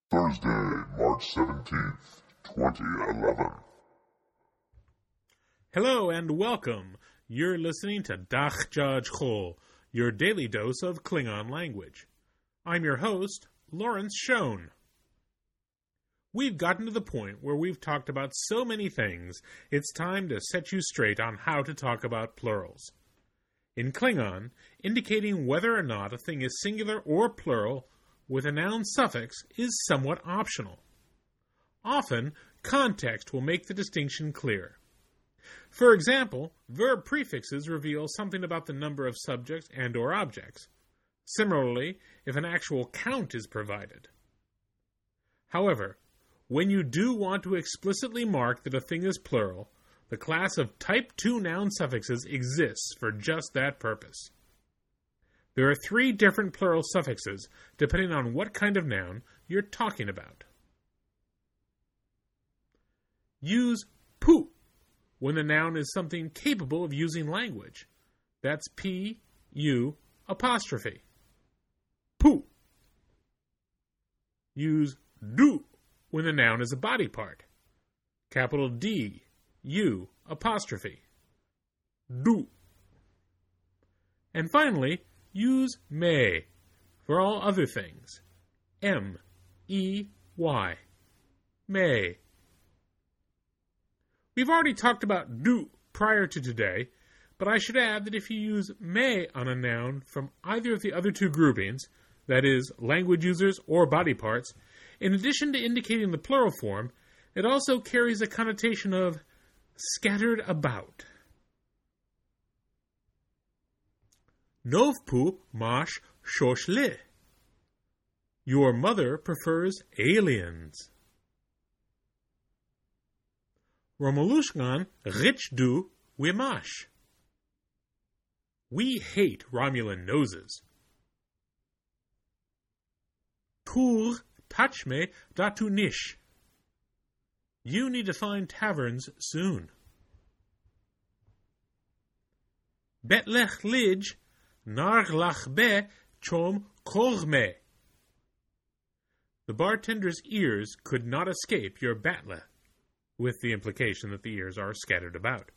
Thursday, March 17th, 2011. Hello and welcome. You're listening to Dach Jaj Chol, your daily dose of Klingon language. I'm your host, Lawrence Schoen. We've gotten to the point where we've talked about so many things, it's time to set you straight on how to talk about plurals. In Klingon, indicating whether or not a thing is singular or plural with a noun suffix is somewhat optional. Often, context will make the distinction clear. For example, verb prefixes reveal something about the number of subjects and or objects. Similarly, if an actual count is provided. However, when you do want to explicitly mark that a thing is plural, the class of type 2 noun suffixes exists for just that purpose. There are 3 different plural suffixes depending on what kind of noun you're talking about. Use pu when the noun is something capable of using language. That's P-U apostrophe. Pu. Use du when the noun is a body part. Capital D-U apostrophe. Du. And finally, use may for all other things. M-E-Y. May. We've already talked about du prior to today, but I should add that if you use may on a noun from either of the other 2 groupings, that is, language users or body parts, in addition to indicating the plural form, it also carries a connotation of scattered about. Novpu mash shoshle. Your mother prefers aliens. Romulushkan richdu wimash. We hate Romulan noses. Tur tachme datunish. You need to find taverns soon. Betlech lij narglach be chom korme. The bartender's ears could not escape your batle, with the implication that the ears are scattered about.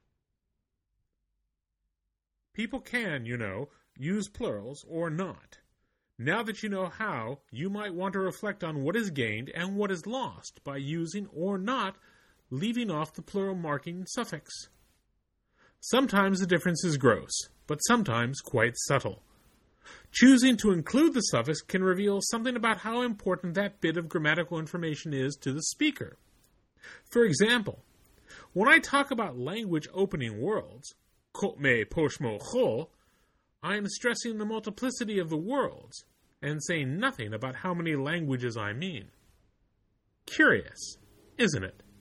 People can, use plurals or not. Now that you know how, you might want to reflect on what is gained and what is lost by using or not leaving off the plural marking suffix. Sometimes the difference is gross, but sometimes quite subtle. Choosing to include the suffix can reveal something about how important that bit of grammatical information is to the speaker. For example, when I talk about language opening worlds, kotme poshmo chol, I am stressing the multiplicity of the worlds and saying nothing about how many languages I mean. Curious, isn't it?